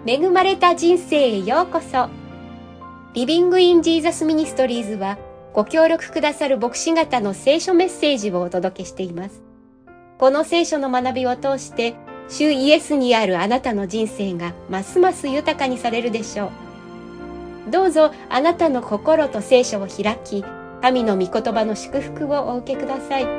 恵まれた人生へようこそ。リビングインジーザスミニストリーズはご協力くださる牧師方の聖書メッセージをお届けしています。この聖書の学びを通して主イエスにあるあなたの人生がますます豊かにされるでしょう。どうぞあなたの心と聖書を開き、神の御言葉の祝福をお受けください。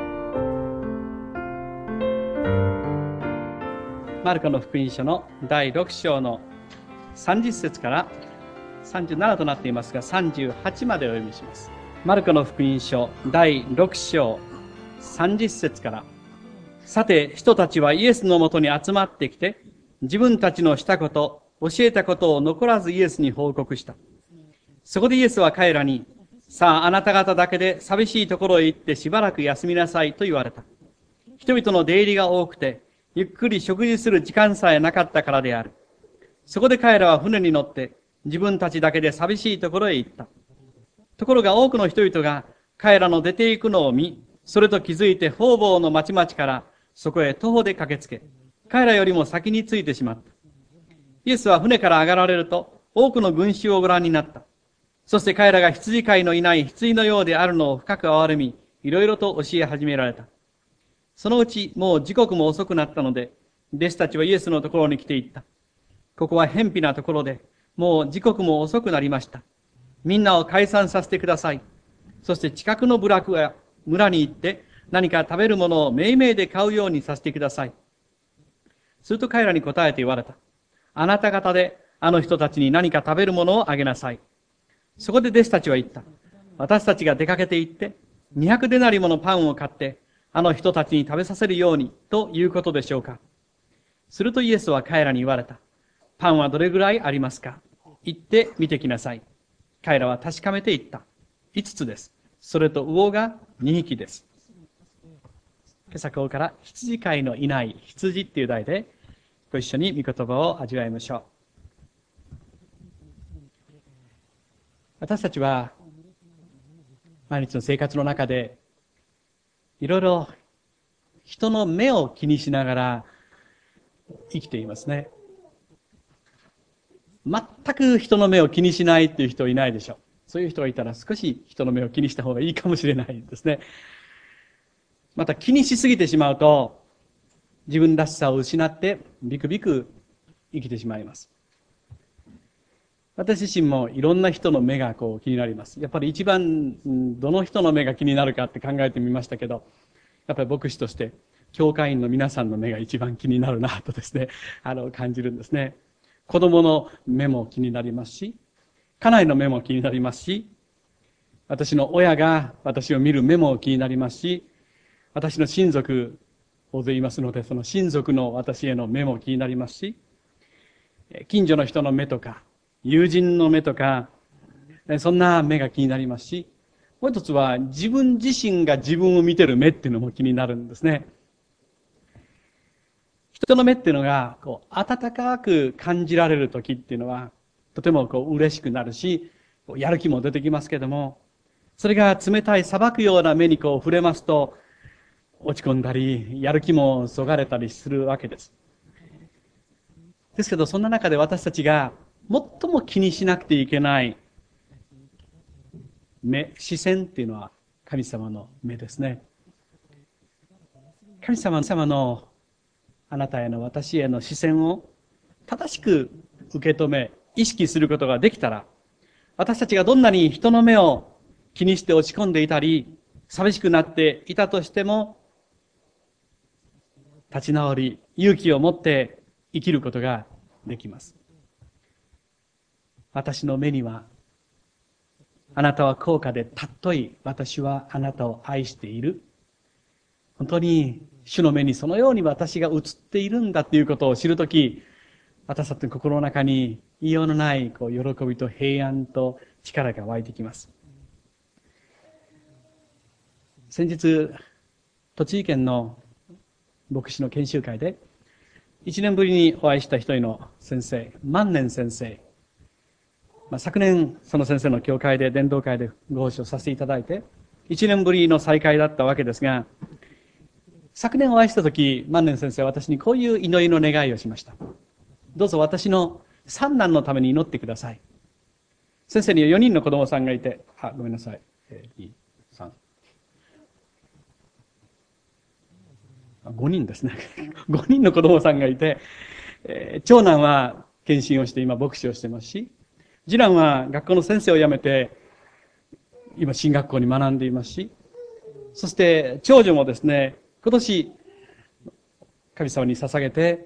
マルコの福音書の第6章の30節から37となっていますが、38までお読みします。マルコの福音書第6章30節から。さて、人たちはイエスのもとに集まってきて、自分たちのしたこと、教えたことを残らずイエスに報告した。そこでイエスは彼らに、さあ、あなた方だけで寂しいところへ行ってしばらく休みなさいと言われた。人々の出入りが多くて、ゆっくり食事する時間さえなかったからである。そこで彼らは船に乗って自分たちだけで寂しいところへ行った。ところが多くの人々が彼らの出て行くのを見、それと気づいて方々の町々からそこへ徒歩で駆けつけ、彼らよりも先に着いてしまった。イエスは船から上がられると多くの群衆をご覧になった。そして彼らが羊飼いのいない羊のようであるのを深く憐れみ、いろいろと教え始められた。そのうちもう時刻も遅くなったので、弟子たちはイエスのところに来て言った。ここは偏僻なところで、もう時刻も遅くなりました。みんなを解散させてください。そして近くの部落や村に行って何か食べるものをめいめいで買うようにさせてください。すると彼らに答えて言われた。あなた方であの人たちに何か食べるものをあげなさい。そこで弟子たちは言った。私たちが出かけて行って200デナリものパンを買ってあの人たちに食べさせるようにということでしょうか。するとイエスは彼らに言われた。パンはどれぐらいありますか？行って見てきなさい。彼らは確かめて言った。5つです。それと魚が2匹です。今朝ここから羊飼いのいない羊っていう題でご一緒に御言葉を味わいましょう。私たちは毎日の生活の中でいろいろ人の目を気にしながら生きていますね。全く人の目を気にしないっていう人いないでしょう。そういう人がいたら少し人の目を気にした方がいいかもしれないですね。また気にしすぎてしまうと自分らしさを失ってビクビク生きてしまいます。私自身もいろんな人の目が気になります。やっぱり一番どの人の目が気になるかって考えてみましたけど、やっぱり牧師として教会員の皆さんの目が一番気になるなとですね、感じるんですね。子供の目も気になりますし、家内の目も気になりますし、私の親が私を見る目も気になりますし、私の親族大勢いますので、その親族の私への目も気になりますし、近所の人の目とか、友人の目とか、そんな目が気になりますし、もう一つは自分自身が自分を見てる目っていうのも気になるんですね。人の目っていうのが温かく感じられる時っていうのはとても嬉しくなるし、やる気も出てきますけども、それが冷たい裁くような目に触れますと落ち込んだり、やる気もそがれたりするわけです。ですけど、そんな中で私たちが最も気にしなくていけない目、視線っていうのは神様の目ですね。神様のあなたへの私への視線を正しく受け止め、意識することができたら、私たちがどんなに人の目を気にして落ち込んでいたり、寂しくなっていたとしても、立ち直り、勇気を持って生きることができます。私の目には、あなたは高価で尊い、私はあなたを愛している。本当に主の目にそのように私が映っているんだということを知るとき、私たちの心の中に言いようのない喜びと平安と力が湧いてきます。先日、栃木県の牧師の研修会で、1年ぶりにお会いした一人の先生、万年先生。昨年、その先生の教会で、伝道会でご奉仕をさせていただいて、1年ぶりの再会だったわけですが、昨年お会いしたとき、万年先生は私にこういう祈りの願いをしました。どうぞ私の三男のために祈ってください。先生には4人の子供さんがいて、ごめんなさい。2、3。5人ですね。5人の子供さんがいて、長男は検診をして今牧師をしてますし、次男は学校の先生を辞めて、今進学校に学んでいますし、そして長女もですね、今年神様に捧げて、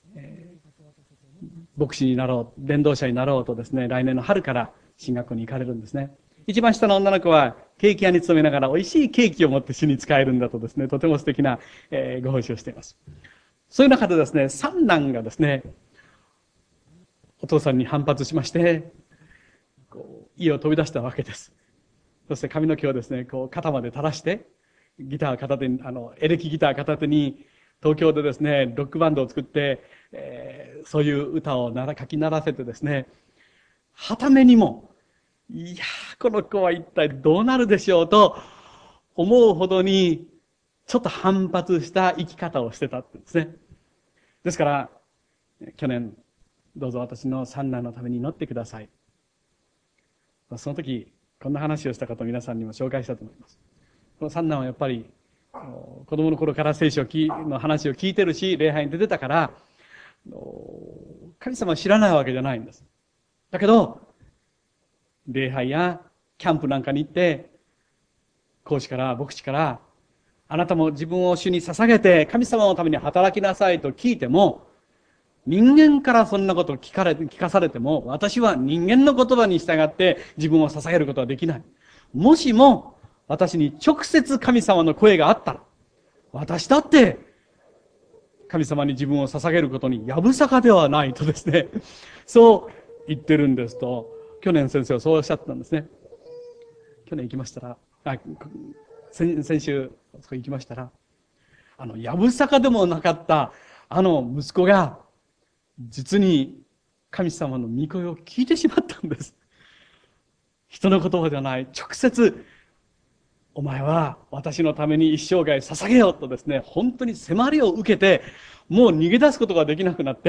牧師になろう、伝道者になろうとですね、来年の春から進学校に行かれるんですね。一番下の女の子はケーキ屋に勤めながら美味しいケーキを持って主に使えるんだとですね、とても素敵な、ご奉仕をしています。そういう中でですね、三男がですね、お父さんに反発しまして、家を飛び出したわけです。そして髪の毛をですね、肩まで垂らして、ギター片手に、エレキギター片手に、東京でですね、ロックバンドを作って、そういう歌を書き鳴らせてですね、はためにも、いやー、この子は一体どうなるでしょうと思うほどに、ちょっと反発した生き方をしてたってですね。ですから、去年、どうぞ私の三男のために祈ってください。その時、こんな話をした方皆さんにも紹介したと思います。この三男はやっぱり、子供の頃から聖書の話を聞いてるし、礼拝に出てたから、神様を知らないわけじゃないんです。だけど、礼拝やキャンプなんかに行って、講師から牧師から、あなたも自分を主に捧げて神様のために働きなさいと聞いても、人間からそんなことを聞かされても、私は人間の言葉に従って自分を捧げることはできない。もしも私に直接神様の声があったら、私だって神様に自分を捧げることにやぶさかではないとですね、そう言ってるんですと、去年先生はそうおっしゃってたんですね。去年行きましたら、先週そこ行きましたら、やぶさかでもなかった息子が、実に神様の御声を聞いてしまったんです。人の言葉ではない、直接、お前は私のために一生涯捧げようとですね、本当に迫りを受けて、もう逃げ出すことができなくなって、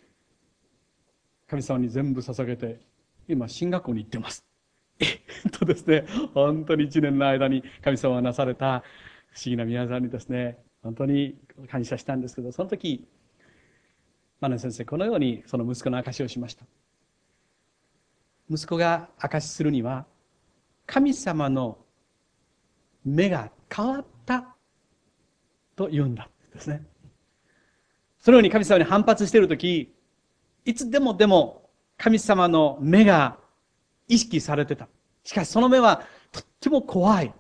神様に全部捧げて、今進学校に行ってます。ですね、本当に一年の間に神様がなされた不思議な宮沢にですね、本当に感謝したんですけど、その時、マネ先生、このようにその息子の証しをしました。息子が証しするには、神様の目が変わったと言うんだですね。そのように神様に反発しているとき、いつでも神様の目が意識されてた。しかしその目はとっても怖い。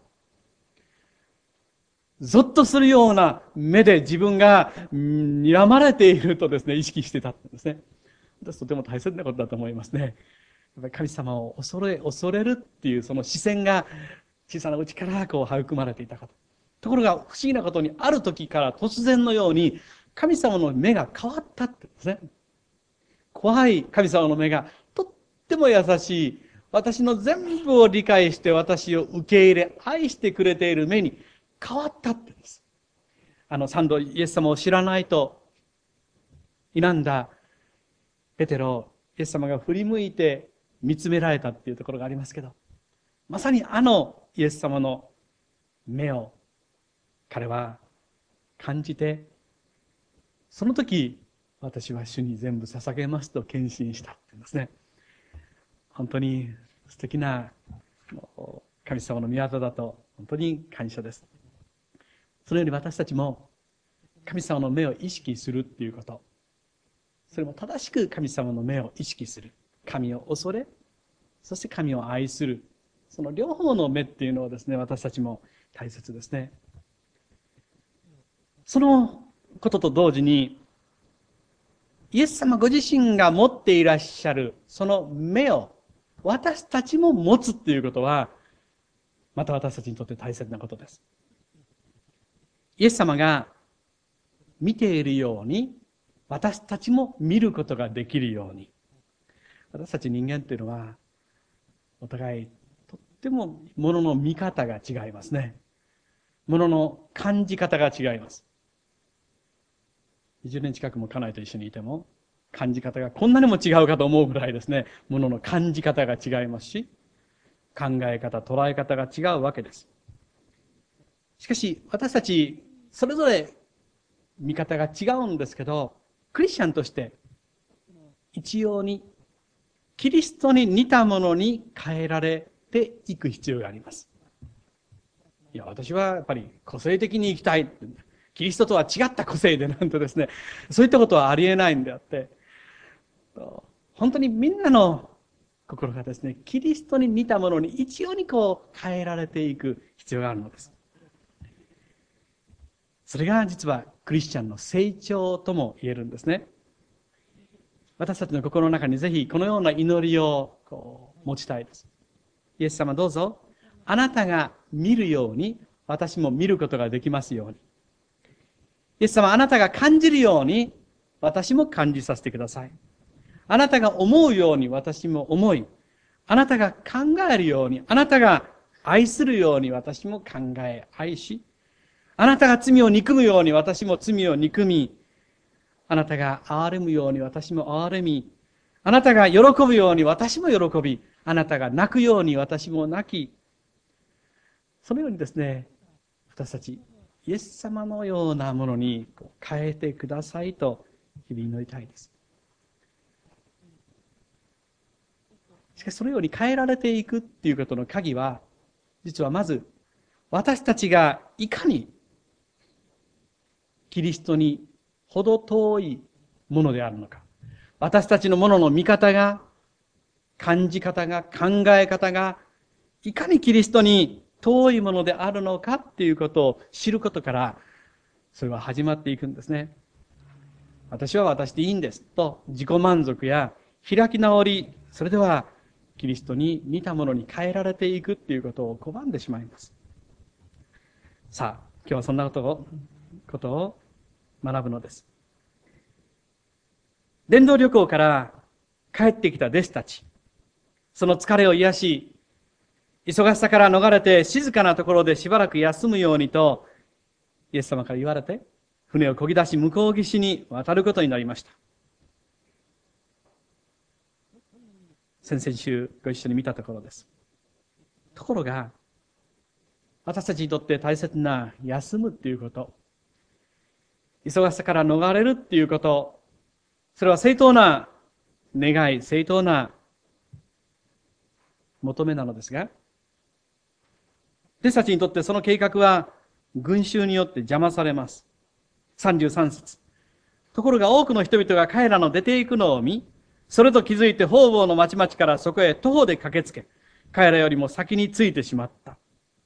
ゾッとするような目で自分が睨まれているとですね、意識してたんですね。私とても大切なことだと思いますね。やっぱり神様を恐れるっていうその視線が小さなうちから育まれていたかと。ところが不思議なことにある時から突然のように神様の目が変わったってですね。怖い神様の目がとっても優しい、私の全部を理解して私を受け入れ、愛してくれている目に変わったって言うんです。三度イエス様を知らないと否んだペテロ、イエス様が振り向いて見つめられたっていうところがありますけど、まさにイエス様の目を彼は感じて、その時私は主に全部捧げますと献身したって言うんですね。本当に素敵な神様の御業だと本当に感謝です。そのように私たちも神様の目を意識するっていうこと、それも正しく神様の目を意識する、神を恐れ、そして神を愛する、その両方の目っていうのはですね、私たちも大切ですね。そのことと同時に、イエス様ご自身が持っていらっしゃるその目を私たちも持つっていうことは、また私たちにとって大切なことです。イエス様が見ているように、私たちも見ることができるように。私たち人間っていうのは、お互いとっても物の見方が違いますね。物の感じ方が違います。20年近くも家内と一緒にいても、 感じ方がこんなにも違うかと思うぐらいですね、ものの感じ方が違いますし、考え方、捉え方が違うわけです。しかし、私たち、それぞれ見方が違うんですけど、クリスチャンとして、一様に、キリストに似たものに変えられていく必要があります。いや、私はやっぱり個性的に生きたい。キリストとは違った個性でなんてですね、そういったことはありえないんであって、本当にみんなの心がですね、キリストに似たものに一様に変えられていく必要があるのです。それが実はクリスチャンの成長とも言えるんですね。私たちの心の中にぜひこのような祈りを持ちたいです。イエス様どうぞ、あなたが見るように私も見ることができますように。イエス様、あなたが感じるように私も感じさせてください。あなたが思うように私も思い、あなたが考えるように、あなたが愛するように私も考え、愛し、あなたが罪を憎むように私も罪を憎み、あなたが憐れむように私も憐れみ、あなたが喜ぶように私も喜び、あなたが泣くように私も泣き、そのようにですね、私たち、イエス様のようなものに変えてくださいと日々祈りたいです。しかしそのように変えられていくっていうことの鍵は、実はまず、私たちがいかにキリストにほど遠いものであるのか。私たちのものの見方が、感じ方が、考え方が、いかにキリストに遠いものであるのかっていうことを知ることから、それは始まっていくんですね。私は私でいいんですと、自己満足や開き直り、それではキリストに似たものに変えられていくっていうことを拒んでしまいます。さあ、今日はそんなことを学ぶのです。伝道旅行から帰ってきた弟子たち、その疲れを癒し、忙しさから逃れて静かなところでしばらく休むようにと、イエス様から言われて、船を漕ぎ出し向こう岸に渡ることになりました。先々週ご一緒に見たところです。ところが、私たちにとって大切な休むっていうこと、忙しさから逃れるっていうこと、それは正当な願い、正当な求めなのですが、弟子たちにとってその計画は群衆によって邪魔されます。33節。ところが多くの人々が彼らの出ていくのを見、それと気づいて方々の町々からそこへ徒歩で駆けつけ、彼らよりも先に着いてしまった。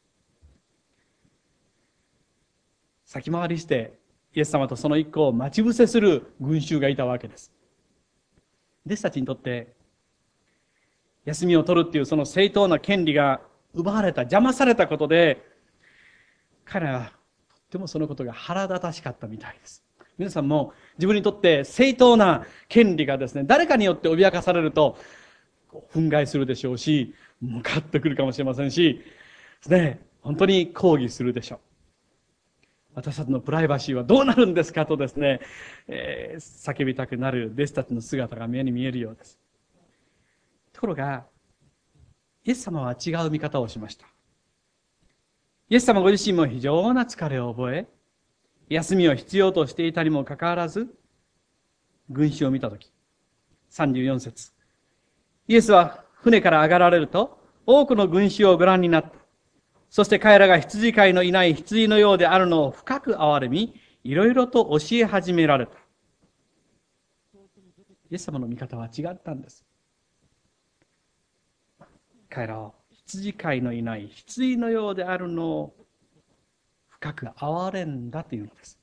先回りしてイエス様とその一行を待ち伏せする群衆がいたわけです。弟子たちにとって休みを取るっていうその正当な権利が奪われた、邪魔されたことで、彼らはとってもそのことが腹立たしかったみたいです。皆さんも自分にとって正当な権利がですね、誰かによって脅かされると憤慨するでしょうし、ムカッとくるかもしれませんし、ですね、本当に抗議するでしょう。私たちのプライバシーはどうなるんですかとですね、叫びたくなる弟子たちの姿が目に見えるようです。ところが、イエス様は違う見方をしました。イエス様ご自身も非常な疲れを覚え、休みを必要としていたにもかかわらず、群衆を見たとき、34節。イエスは船から上がられると、多くの群衆をご覧になった。そして彼らが羊飼いのいない羊のようであるのを深く憐れみ、いろいろと教え始められた。イエス様の見方は違ったんです。彼らは羊飼いのいない羊のようであるのを深く憐れんだというのです。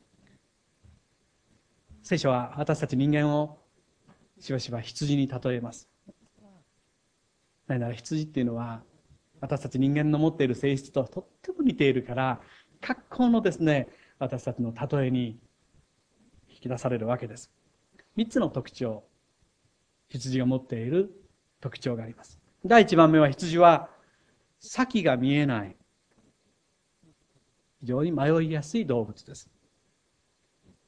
聖書は私たち人間をしばしば羊に例えます。なぜなら羊っていうのは私たち人間の持っている性質ととっても似ているから、格好のですね、私たちの例えに引き出されるわけです。3つの特徴、羊が持っている特徴があります。第1番目は、羊は先が見えない、非常に迷いやすい動物です。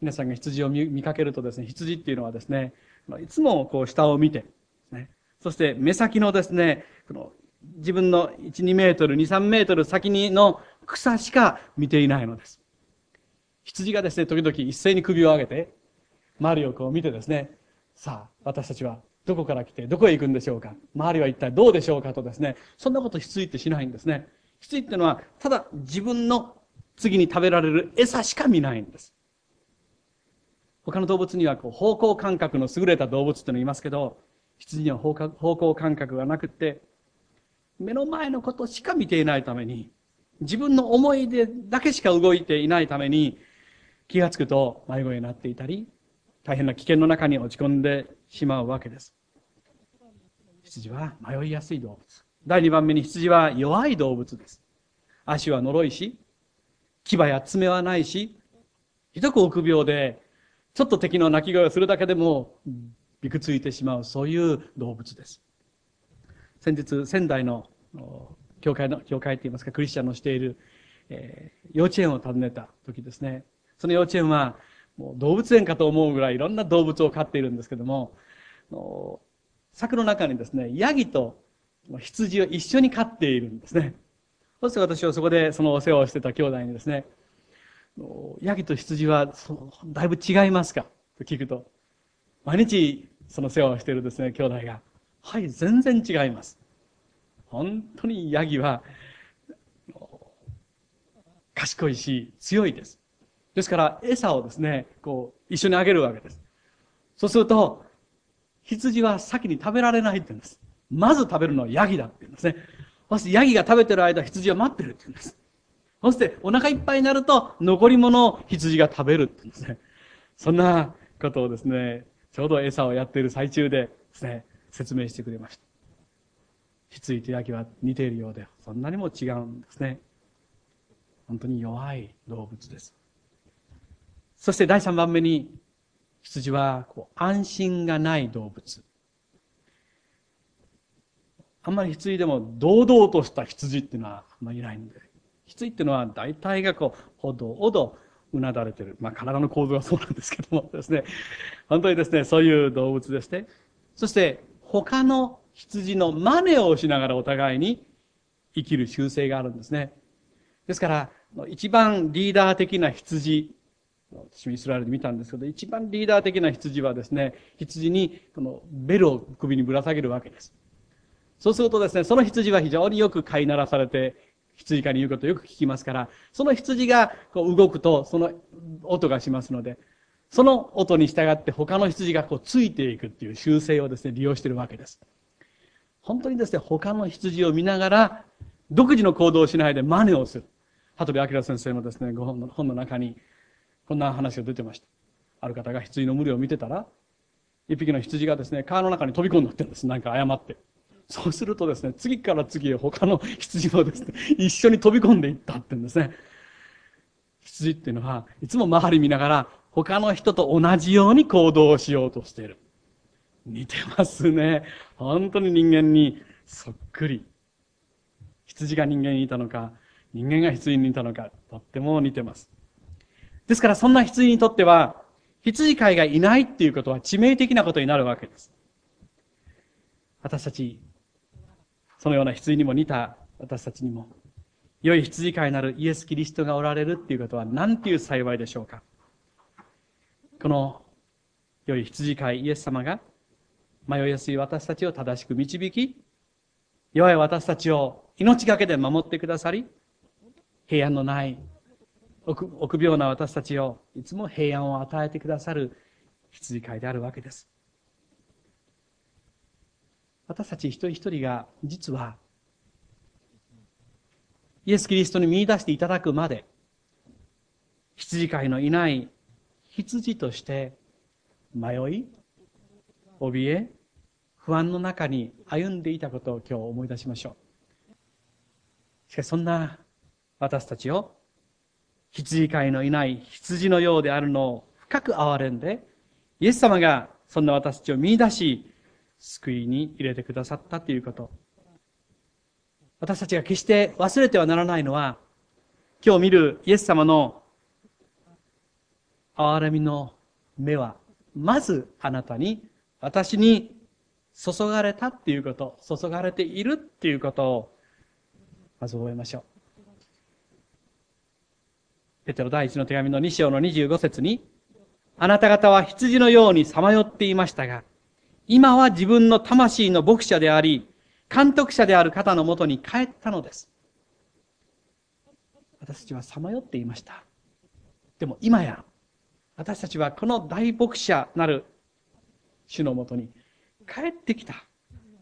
皆さんが羊を見かけるとですね、羊っていうのはですね、いつもこう下を見て、ね、そして目先のですね、自分の1、2メートル、2、3メートル先の草しか見ていないのです。羊がですね、時々一斉に首を上げて、周りをこう見てですね、さあ、私たちはどこから来て、どこへ行くんでしょうか、周りは一体どうでしょうかとですね、そんなこと羊ってしないんですね。羊っていうのは、ただ自分の次に食べられる餌しか見ないんです。他の動物には方向感覚の優れた動物ってのいますけど、羊には方向感覚がなくって、目の前のことしか見ていないために、自分の思い出だけしか動いていないために、気がつくと迷子になっていたり、大変な危険の中に落ち込んでしまうわけです。羊は迷いやすい動物。第2番目に羊は弱い動物です。足は脆いし、牙や爪はないし、ひどく臆病で、ちょっと敵の鳴き声をするだけでもびくついてしまう、そういう動物です。先日、仙台の教会って言いますか、クリスチャンのしている、幼稚園を訪ねた時ですね。その幼稚園は、もう動物園かと思うぐらいいろんな動物を飼っているんですけども、柵の中にですね、ヤギと羊を一緒に飼っているんですね。そして私はそこでそのお世話をしてた兄弟にですね、ヤギと羊はだいぶ違いますかと聞くと、毎日その世話をしているですね、兄弟が、はい、全然違います。本当にヤギは賢いし強いです。ですから餌をですね、一緒にあげるわけです。そうすると、羊は先に食べられないって言うんです。まず食べるのはヤギだって言うんですね。そしてヤギが食べてる間、羊は待ってるって言うんです。そしてお腹いっぱいになると残り物を羊が食べるって言うんですね。そんなことをですね、ちょうど餌をやっている最中でですね、説明してくれました。羊とヤギは似ているようで、そんなにも違うんですね。本当に弱い動物です。そして第3番目に、羊は安心がない動物。あんまり羊でも堂々とした羊っていうのはあんまりいないんで、羊っていうのは大体がほどほどうなだれてる。体の構造はそうなんですけどもですね、本当にですね、そういう動物でして、そして他の羊の真似をしながらお互いに生きる習性があるんですね。ですから、一番リーダー的な羊、私もイスラエルで見たんですけど、一番リーダー的な羊はですね、羊にこのベルを首にぶら下げるわけです。そうするとですね、その羊は非常によく飼いならされて、羊飼いに言うことをよく聞きますから、その羊が動くと、その音がしますので、その音に従って他の羊がついていくっていう習性をですね、利用しているわけです。本当にですね、他の羊を見ながら、独自の行動をしないで真似をする。羽鳥明先生のですね、本の中に、こんな話が出てました。ある方が羊の群れを見てたら、一匹の羊がですね、川の中に飛び込んでってるんです。なんか誤って。そうするとですね、次から次へ他の羊もですね、一緒に飛び込んでいったって言うんですね。羊っていうのは、いつも周り見ながら、他の人と同じように行動をしようとしている。似てますね。本当に人間にそっくり。羊が人間にいたのか、人間が羊にいたのか、とっても似てます。ですからそんな羊にとっては、羊飼いがいないっていうことは致命的なことになるわけです。私たち、そのような羊にも似た私たちにも、良い羊飼いなるイエス・キリストがおられるっていうことは何ていう幸いでしょうか。この良い羊飼いイエス様が迷いやすい私たちを正しく導き、弱い私たちを命がけで守ってくださり、平安のない臆病な私たちをいつも平安を与えてくださる羊飼いであるわけです。私たち一人一人が実はイエス・キリストに見出していただくまで、羊飼いのいない羊として迷い、怯え、不安の中に歩んでいたことを今日思い出しましょう。しかしそんな私たちを羊飼いのいない羊のようであるのを深く憐れんで、イエス様がそんな私たちを見出し、救いに入れてくださったということ。私たちが決して忘れてはならないのは、今日見るイエス様の憐れみの目は、まずあなたに、私に注がれたっていうこと、注がれているっていうことを、まず覚えましょう。ペテロ第一の手紙の2章の25節に、あなた方は羊のようにさまよっていましたが、今は自分の魂の牧者であり、監督者である方のもとに帰ったのです。私たちはさまよっていました。でも今や、私たちはこの大牧者なる主のもとに帰ってきた。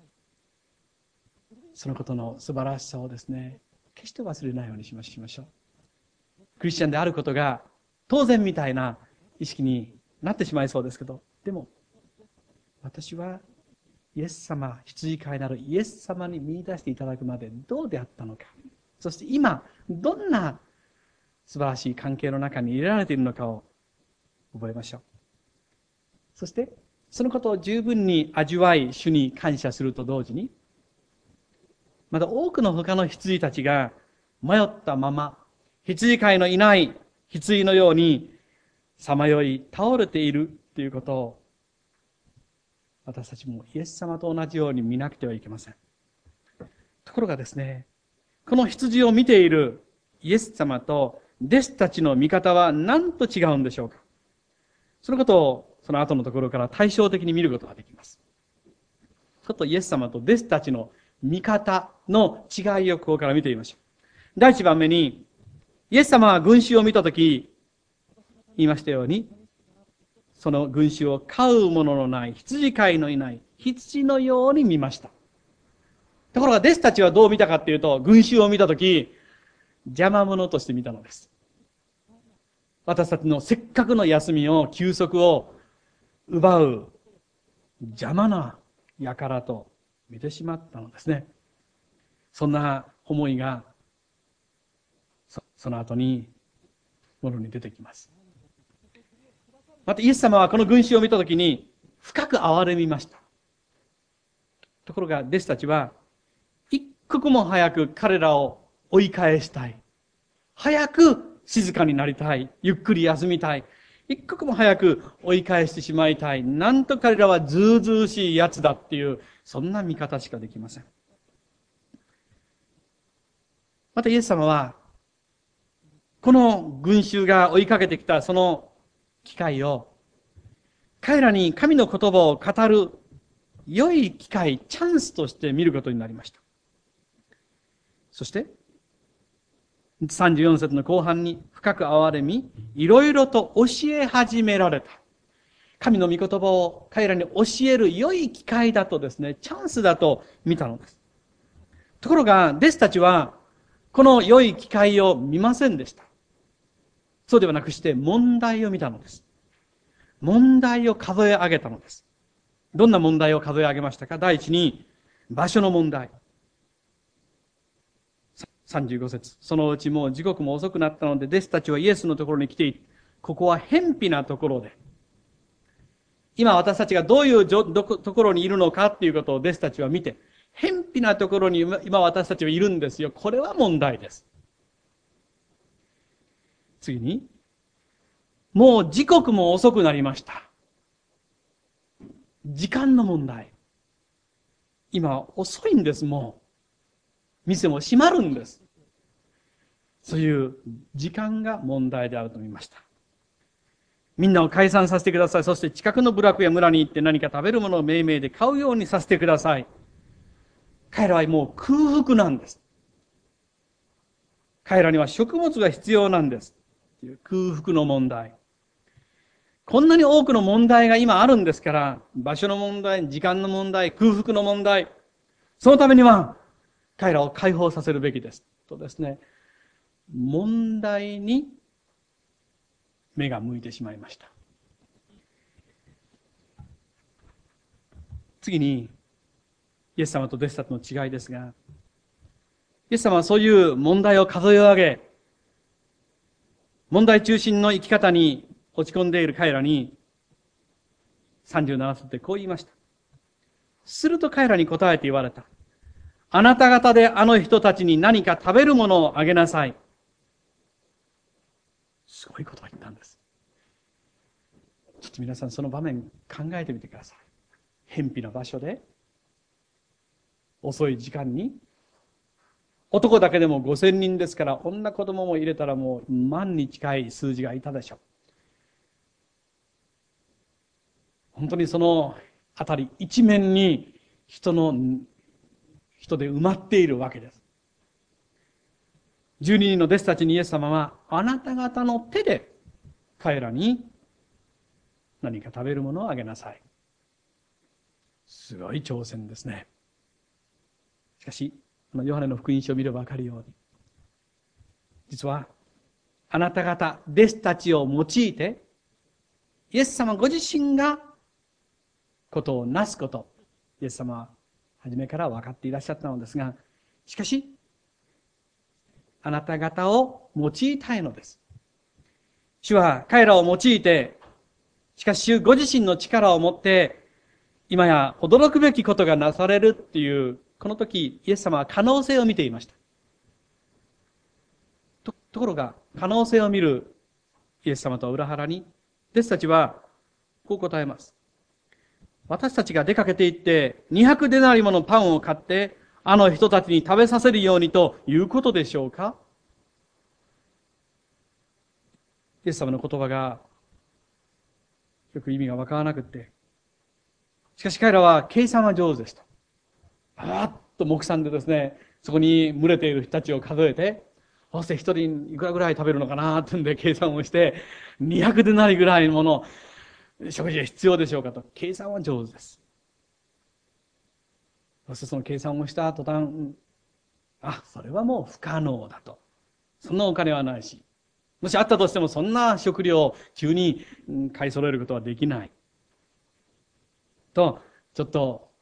そのことの素晴らしさをですね、決して忘れないようにしましょう。クリスチャンであることが当然みたいな意識になってしまいそうですけど、でも私はイエス様、羊飼いなるイエス様に見出していただくまでどうであったのか、そして今どんな素晴らしい関係の中に入れられているのかを覚えましょう。そしてそのことを十分に味わい、主に感謝すると同時に、また多くの他の羊たちが迷ったまま、羊飼いのいない羊のようにさまよい倒れているということを、私たちもイエス様と同じように見なくてはいけません。ところがですね、この羊を見ているイエス様と弟子たちの見方は何と違うんでしょうか。そのことをその後のところから対照的に見ることができます。ちょっとイエス様と弟子たちの見方の違いをここから見てみましょう。第一番目に、イエス様は群衆を見たとき、言いましたように、その群衆を飼うもののない、羊飼いのいない羊のように見ました。ところが弟子たちはどう見たかっていうと、群衆を見たとき、邪魔者として見たのです。私たちのせっかくの休みを、休息を奪う邪魔な輩と見てしまったのですね。そんな思いがその後にものに出てきます。またイエス様はこの群衆を見たときに深く憐れみました。ところが弟子たちは一刻も早く彼らを追い返したい。早く静かになりたい。ゆっくり休みたい。一刻も早く追い返してしまいたい。なんと彼らはずうずうしいやつだっていう、そんな見方しかできません。またイエス様は、この群衆が追いかけてきたその機会を、彼らに神の言葉を語る良い機会、チャンスとして見ることになりました。そして、34節の後半に深く憐れみ、いろいろと教え始められた。神の御言葉を彼らに教える良い機会だとですね、チャンスだと見たのです。ところが、弟子たちは、この良い機会を見ませんでした。そうではなくして問題を見たのです。問題を数え上げたのです。どんな問題を数え上げましたか。第一に、場所の問題。35節。そのうちもう時刻も遅くなったので、弟子たちはイエスのところに来ている。ここは偏僻なところで、今私たちがどういうところにいるのかっていうことを弟子たちは見て、偏僻なところに今私たちはいるんですよ。これは問題です。次に、もう時刻も遅くなりました。時間の問題。今遅いんです、もう。店も閉まるんです。そういう時間が問題であると見ました。みんなを解散させてください。そして近くの部落や村に行って何か食べるものを命名で買うようにさせてください。彼らはもう空腹なんです。彼らには食物が必要なんです。という空腹の問題。こんなに多くの問題が今あるんですから、場所の問題、時間の問題、空腹の問題、そのためには彼らを解放させるべきです。とですね、問題に目が向いてしまいました。次に、イエス様と弟子たちの違いですが、イエス様はそういう問題を数え上げ、問題中心の生き方に落ち込んでいる彼らに、37節でこう言いました。すると彼らに答えて言われた。あなた方であの人たちに何か食べるものをあげなさい。すごいことを言ったんです。 ちょっと皆さんその場面考えてみてください。偏僻な場所で、遅い時間に、男だけでも5000人ですから、女子供も入れたらもう万に近い数字がいたでしょう。本当にそのあたり一面に人で埋まっているわけです。12人の弟子たちにイエス様は、あなた方の手で彼らに何か食べるものをあげなさい。すごい挑戦ですね。しかし、ヨハネの福音書を見ればわかるように、実は、あなた方、弟子たちを用いて、イエス様ご自身がことをなすこと、イエス様は初めから分かっていらっしゃったのですが、しかし、あなた方を用いたいのです。主は彼らを用いて、しかし主ご自身の力を持って、今や驚くべきことがなされるっていう、この時、イエス様は可能性を見ていました。ところが、可能性を見るイエス様とは裏腹に、弟子たちはこう答えます。私たちが出かけて行って、200デナリものパンを買って、あの人たちに食べさせるようにということでしょうか？イエス様の言葉がよく意味がわからなくって、しかし彼らは計算は上手ですと。パーッと目算でですね、そこに群れている人たちを数えて、そして一人いくらぐらい食べるのかなってんで計算をして、200デナリぐらいのもの、食事が必要でしょうかと。計算は上手です。そしてその計算をした途端、それはもう不可能だと。そんなお金はないし、もしあったとしてもそんな食料を急に買い揃えることはできない。と、ちょっと、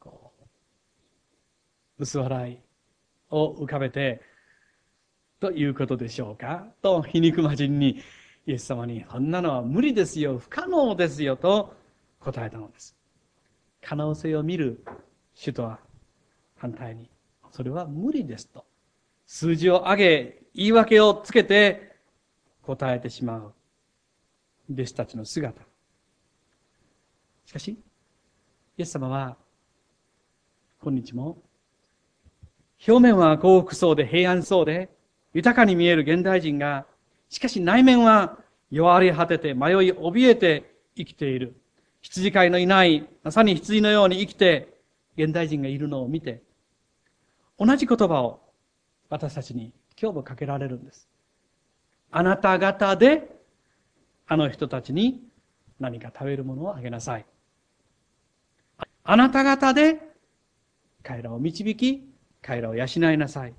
薄笑いを浮かべて、ということでしょうかと、皮肉まじんにイエス様に、そんなのは無理ですよ、不可能ですよ、と答えたのです。可能性を見る主とは反対に、それは無理ですと。数字を上げ、言い訳をつけて答えてしまう弟子たちの姿。しかし、イエス様は、今日も、表面は幸福そうで平安そうで、豊かに見える現代人が、しかし内面は弱り果てて迷い怯えて生きている。羊飼いのいない、まさに羊のように生きて、現代人がいるのを見て、同じ言葉を私たちに今日もかけられるんです。あなた方で、あの人たちに何か食べるものをあげなさい。あなた方で、彼らを導き、彼らを養いなさい。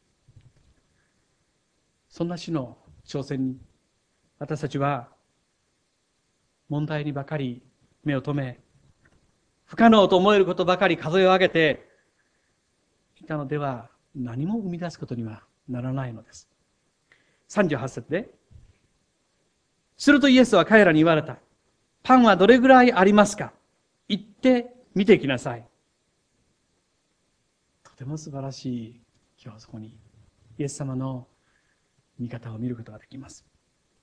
そんな種の挑戦に、私たちは問題にばかり目を留め、不可能と思えることばかり数え上げていたのでは、何も生み出すことにはならないのです。38節で、するとイエスは彼らに言われた。パンはどれぐらいありますか？行って見てきなさい。とても素晴らしい、今日そこにイエス様の見方を見ることができます。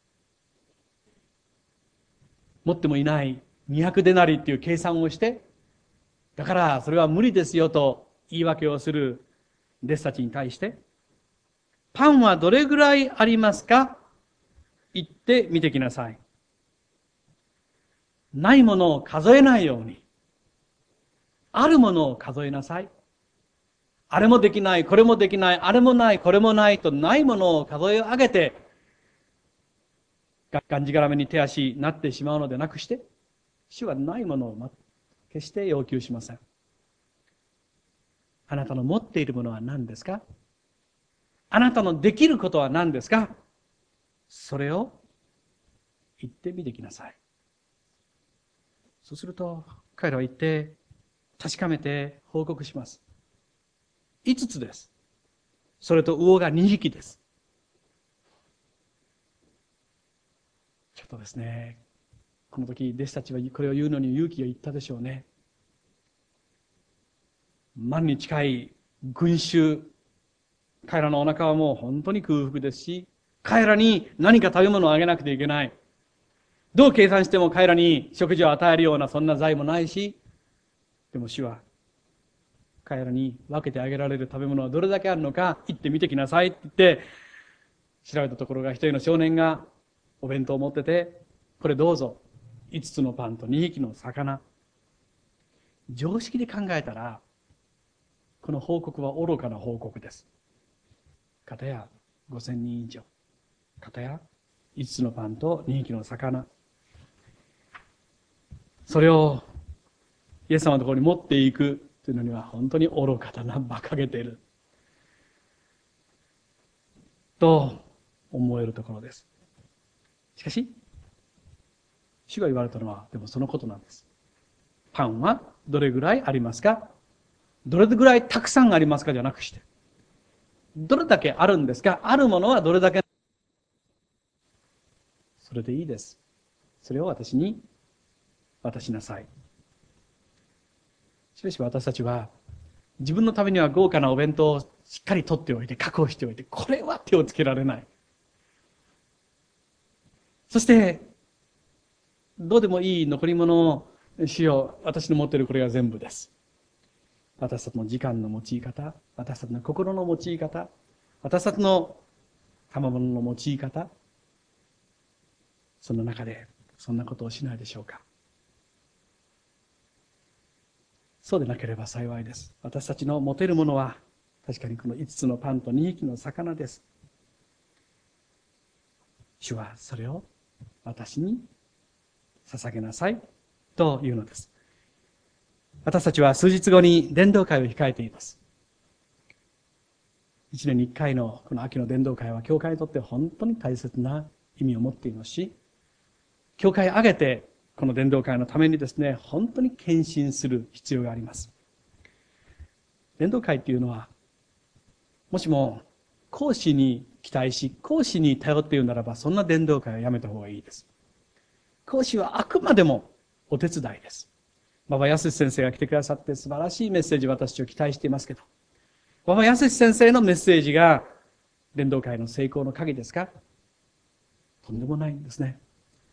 持ってもいない200デナリっていう計算をして、だからそれは無理ですよと言い訳をする弟子たちに対して、パンはどれぐらいありますか？行って見てきなさい。ないものを数えないように、あるものを数えなさい。あれもできない、これもできない、あれもない、これもないとないものを数え上げて、がんじがらめに手足になってしまうのでなくして、主はないものを決して要求しません。あなたの持っているものは何ですか？あなたのできることは何ですか？それを言ってみてきなさい。そうすると、彼らは言って、確かめて報告します。5つです。それと魚が2匹です。ちょっとですね、この時弟子たちはこれを言うのに勇気を言ったでしょうね。万に近い群衆、彼らのお腹はもう本当に空腹ですし、彼らに何か食べ物をあげなくてはいけない。 どう計算しても彼らに食事を与えるようなそんな財もないし、でも主は彼らに分けてあげられる食べ物はどれだけあるのか行ってみてきなさいって言って調べたところが、一人の少年がお弁当を持ってて、これどうぞ、5つのパンと2匹の魚。常識で考えたらこの報告は愚かな報告です。片や5000人以上、片や5つのパンと2匹の魚、それをイエス様のところに持っていくというのには本当に愚かだな、馬鹿げていると思えるところです。しかし主が言われたのはでもそのことなんです。パンはどれぐらいありますか、どれぐらいたくさんありますかじゃなくして、どれだけあるんですか、あるものはどれだけ、それでいいです。それを私に渡しなさい。しかし私たちは自分のためには豪華なお弁当をしっかり取っておいて確保しておいて、これは手をつけられない。そしてどうでもいい残り物を、主よ、私の持っているこれが全部です。私たちの時間の用い方、私たちの心の用い方、私たちの賜物の用い方、その中でそんなことをしないでしょうか。そうでなければ幸いです。私たちの持てるものは確かにこの5つのパンと2匹の魚です。主はそれを私に捧げなさいというのです。私たちは数日後に伝道会を控えています。1年に1回のこの秋の伝道会は教会にとって本当に大切な意味を持っていますし、教会を挙げてこの伝道会のためにですね、本当に献身する必要があります。伝道会っていうのは、もしも講師に期待し、講師に頼っているならば、そんな伝道会はやめた方がいいです。講師はあくまでもお手伝いです。馬場康先生が来てくださって素晴らしいメッセージを私たちを期待していますけど、馬場康先生のメッセージが伝道会の成功の鍵ですか？とんでもないんですね。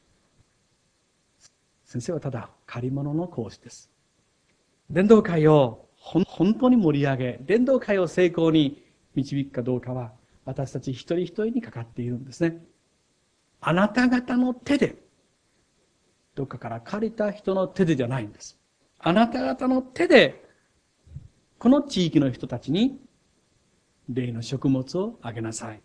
先生はただ借り物の講師です。伝道会を本当に盛り上げ、伝道会を成功に導くかどうかは私たち一人一人にかかっているんですね。あなた方の手で、どっかから借りた人の手でじゃないんです。あなた方の手でこの地域の人たちに霊の食物をあげなさい。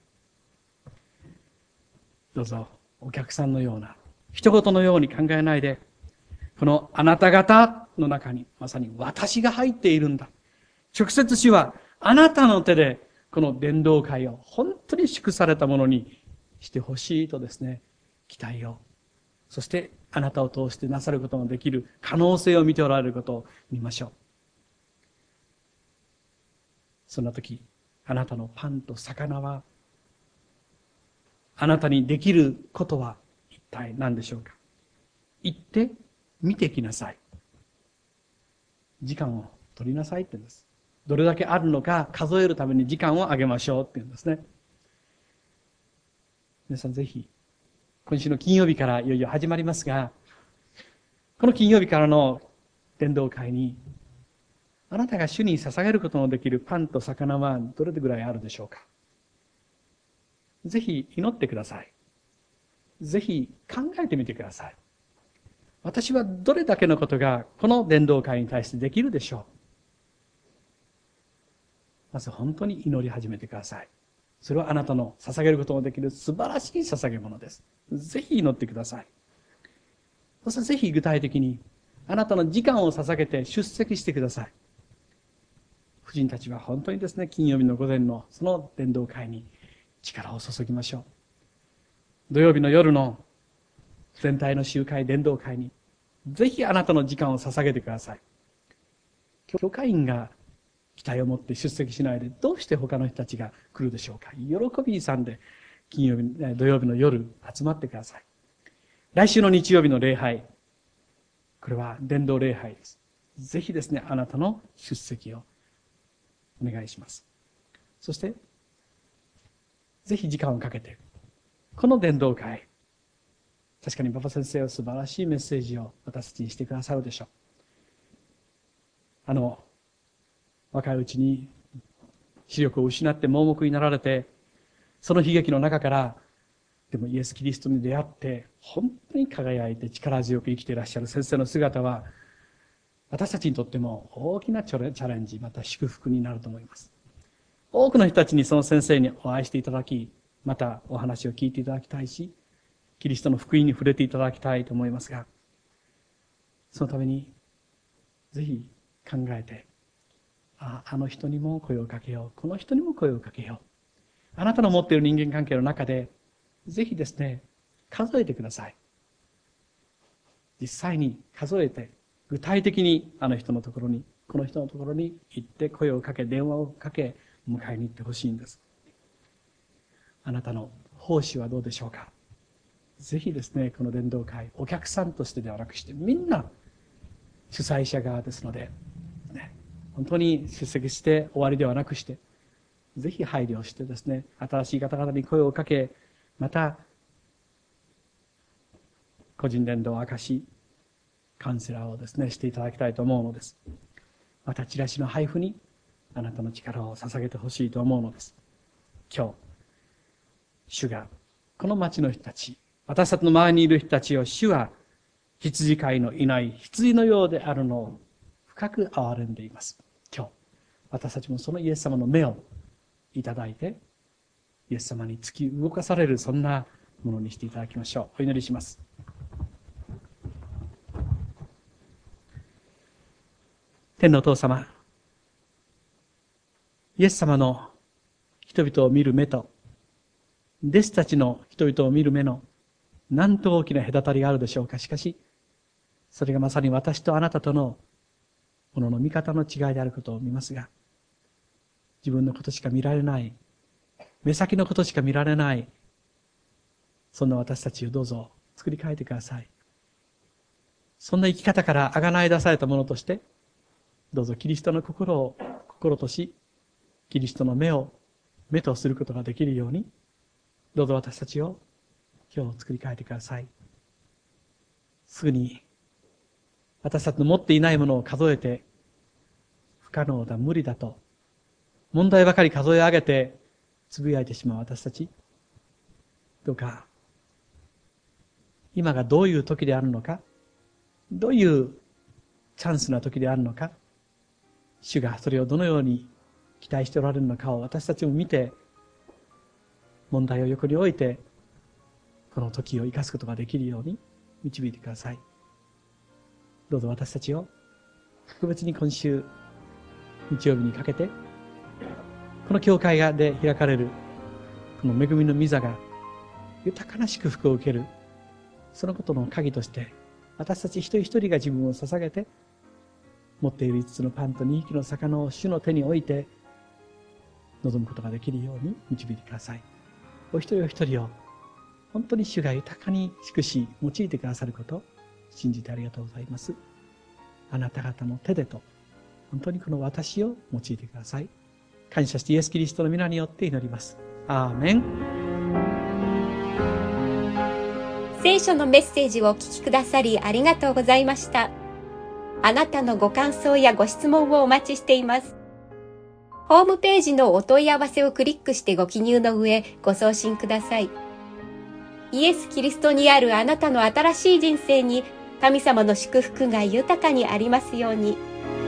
どうぞお客さんのような一言のように考えないで、このあなた方の中にまさに私が入っているんだ。直接主はあなたの手でこの伝道会を本当に祝されたものにしてほしいとですね、期待を、そしてあなたを通してなさることのできる可能性を見ておられることを見ましょう。そんな時、あなたのパンと魚は、あなたにできることは一体何でしょうか。行って見てきなさい。時間を取りなさいって言うんです。どれだけあるのか数えるために時間をあげましょうって言うんですね。皆さんぜひ、今週の金曜日からいよいよ始まりますが、この金曜日からの伝道会に、あなたが主に捧げることのできるパンと魚はどれぐらいあるでしょうか。ぜひ祈ってください。ぜひ考えてみてください。私はどれだけのことがこの伝道会に対してできるでしょう。まず本当に祈り始めてください。それはあなたの捧げることのできる素晴らしい捧げ物です。ぜひ祈ってください。そしてぜひ具体的にあなたの時間を捧げて出席してください。夫人たちは本当にですね、金曜日の午前のその伝道会に力を注ぎましょう。土曜日の夜の全体の集会伝道会にぜひあなたの時間を捧げてください。教会員が期待を持って出席しないでどうして他の人たちが来るでしょうか。喜びさんで土曜日の夜集まってください。来週の日曜日の礼拝、これは伝道礼拝です。ぜひですね、あなたの出席をお願いします。そしてぜひ時間をかけてこの伝道会、 確かに馬場先生は素晴らしいメッセージを私たちにしてくださるでしょう。若いうちに視力を失って盲目になられて、その悲劇の中から、でもイエス・キリストに出会って、本当に輝いて力強く生きていらっしゃる先生の姿は、私たちにとっても大きなチャレンジ、また祝福になると思います。多くの人たちにその先生にお会いしていただき、またお話を聞いていただきたいし、キリストの福音に触れていただきたいと思いますが、そのために、ぜひ考えて、あの人にも声をかけよう。この人にも声をかけよう。あなたの持っている人間関係の中で、ぜひですね、数えてください。実際に数えて、具体的にあの人のところに、この人のところに行って声をかけ、電話をかけ、迎えに行ってほしいんです。あなたの奉仕はどうでしょうか。ぜひですね、この伝道会、お客さんとしてではなくして、みんな主催者側ですので、本当に出席して終わりではなくして、ぜひ配慮してですね、新しい方々に声をかけ、また、個人伝道証、カウンセラーをですね、していただきたいと思うのです。また、チラシの配布にあなたの力を捧げてほしいと思うのです。今日、主が、この町の人たち、私たちの周りにいる人たちを主は、羊飼いのいない羊のようであるのを深く憐れんでいます。今日、私たちもそのイエス様の目をいただいて、イエス様に突き動かされる、そんなものにしていただきましょう。お祈りします。天のお父様、イエス様の人々を見る目と、弟子たちの人々を見る目の、なんと大きな隔たりがあるでしょうか。しかし、それがまさに私とあなたとのものの見方の違いであることを見ますが、自分のことしか見られない、目先のことしか見られない、そんな私たちをどうぞ作り変えてください。そんな生き方からあがない出されたものとして、どうぞキリストの心を心とし、キリストの目を目とすることができるように、どうぞ私たちを今日作り変えてください。すぐに私たちの持っていないものを数えて、不可能だ、無理だと、問題ばかり数え上げて、つぶやいてしまう私たち。どうか、今がどういう時であるのか、どういうチャンスな時であるのか、主がそれをどのように期待しておられるのかを私たちも見て、問題を横に置いて、この時を生かすことができるように導いてください。どうぞ私たちを特別に今週日曜日にかけて、この教会で開かれるこの恵みの御座が豊かな祝福を受ける、そのことの鍵として、私たち一人一人が自分を捧げて、持っている5つのパンと2匹の魚を主の手に置いて臨むことができるように導いてください。お一人お一人を本当に主が豊かに祝し用いてくださることを信じてありがとうございます。あなた方の手でと、本当にこの私を用いてください。感謝してイエス・キリストの皆によって祈ります。アーメン。 聖書のメッセージをお聞きくださりありがとうございました。あなたのご感想やご質問をお待ちしています。ホームページのお問い合わせをクリックしてご記入の上、ご送信ください。イエス・キリストにあるあなたの新しい人生に、神様の祝福が豊かにありますように。